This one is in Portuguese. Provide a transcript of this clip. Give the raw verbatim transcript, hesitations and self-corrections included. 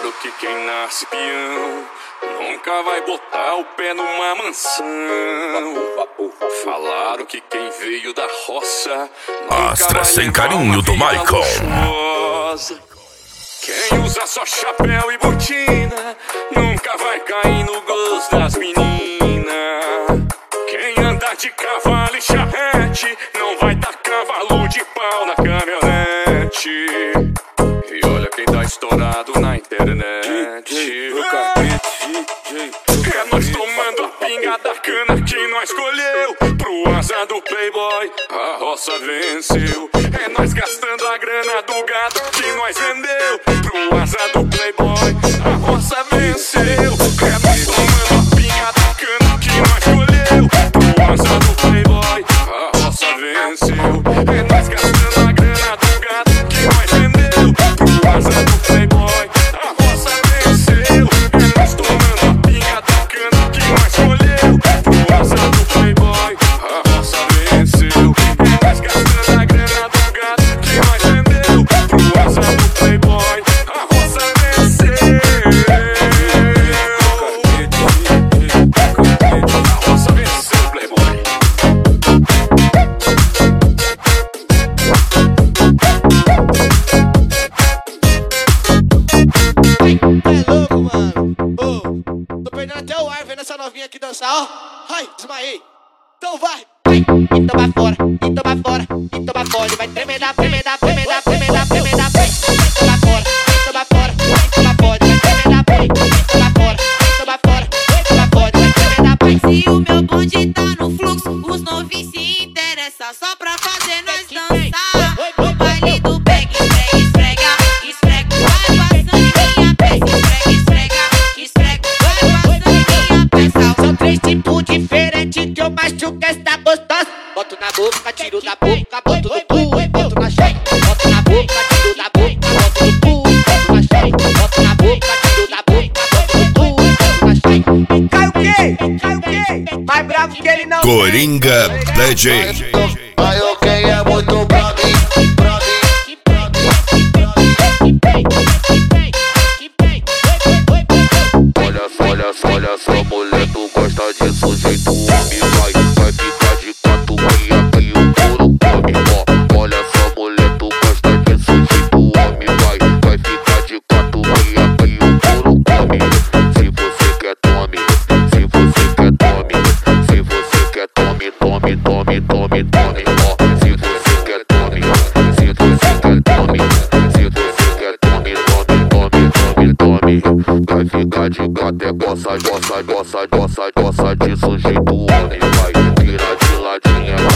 Falaram que quem nasce peão nunca vai botar o pé numa mansão. Falaram que quem veio da roça Astra sem carinho do Michael. Quem usa só chapéu e botina nunca vai cair no gosto das meninas. Quem anda de cavalo e charrete não vai dar cavalo de pau na caminhonete. E olha quem tá estourado na internet. É nós tomando a pinga da cana que nós escolheu. Pro azar do playboy a roça venceu. É nós gastando a grana do gado que nós vendeu. Pro azar do playboy a roça venceu. É nós tomando a pinga da cana que nós escolheu. Pro azar do playboy a roça venceu. É nós gastando a grana do gado que nós vendeu. Pro azar do playboy a roça venceu. É nós tomando a pinga da cana que nós escolheu. Pro azar do playboy a roça venceu. É nós gastando a grana do gado que nós vendeu. Pro azar do playboy a roça venceu. A roça venceu, playboy. É louco, mano. Ô, tô perdendo até o ar vendo essa novinha aqui dançar, ó. Ai, desmaiei. Então vai. Vai, e toma fora, e toma fora, e toma fora. Vai tremer da, tremer da, tremer da, tremer da, tremer da. Vai, e toma fora, e toma fora, e toma fora. Vai tremer da, vai, e toma fora, e toma fora, e toma fora. Vai tremer da, vai. Se o meu bonde tá no fluxo, os novinhos se interessam só pra fazer nós dançar. No baile do back, esfrega, esfrega, esfrega. Vai passando em minha peça, esfrega, esfrega, esfrega. Vai passando em minha peça. São três tipos diferentes que eu machuco esta gostosa. Boto na boca, tiro da boca, boto no cu, boto na cheia. Boto na boca, tiro da boca, boto no cu, boto na cheia. Boto na boca, tiro da boca, boto no cu, boto na cheia. Cai o quê? Cai o quê? Mais bravo que ele não. Coringa D J. Aí o quem é muito pra mim, pra mim, pra mim. Olha só, olha só, olha só, mulher, tu gosta disso, jeito homem, vai, vai ficar de quatro e aqui o couro come, ó. Olha só, mulher, tu gosta disso, jeito homem, vai, vai ficar de quatro e aqui o couro come. Se você quer tome, se você quer tome, se você quer tome, tome, tome, tome, tome, ó. Se você quer tome, se você quer tome, se você quer tome, tome, tome, tome, tome. Vai ficar de gato, é bossa, bossa, bossa, bossa, bossa de sujeito homem, vai virar de ladinha,